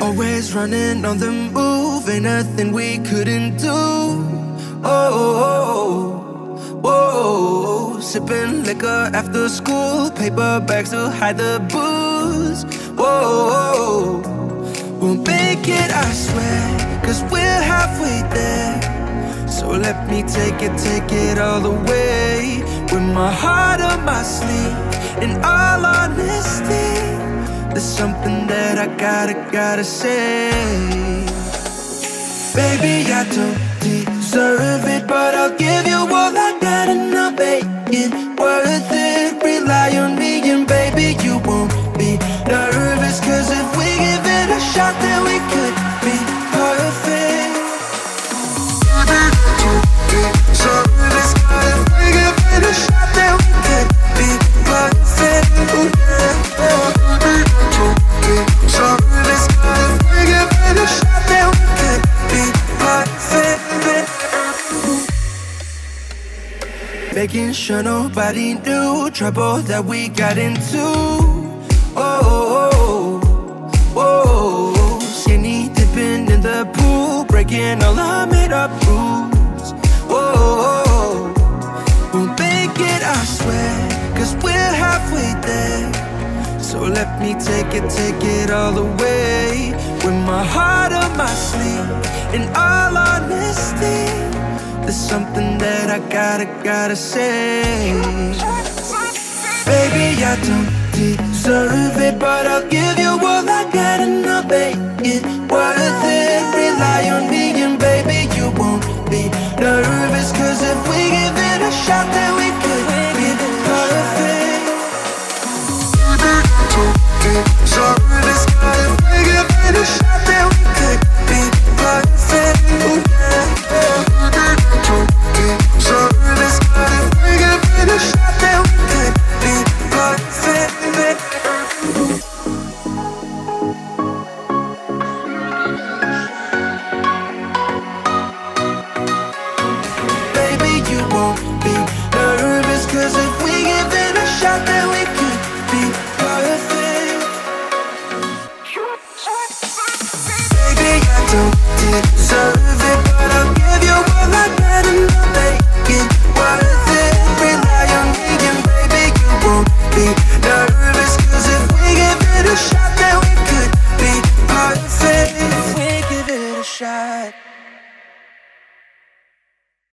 Always running on the move, ain't nothing we couldn't do. Oh, sipping liquor after school, paper bags to hide the booze. Whoa, we'll make it, I swear, 'cause we're halfway there. So let me take it all the way. With my heart on my sleeve, in all honesty, there's something that I gotta say. Baby, I don't deserve it, but I'll give you all I got and I'll make it worth it. Rely on me and baby, you won't be nervous, 'cause if we give it a shot, then we could be perfect. So this guy, if we give it a shot, then we could be perfect. So this guy, if we give it a shot, then we could be perfect. Making sure nobody knew trouble that we got into. Skinny dipping in the pool, breaking all our made up rules. We'll make it, I swear, 'cause we're halfway there. So let me take it all the way. With my heart on my sleeve, in all honesty, there's something that I gotta say. Baby, I don't deserve it, but I'll give you all I got and I'll make it worth it. Rely on me and baby, you won't be nervous, 'cause if we give it a shot, then we could be perfect. So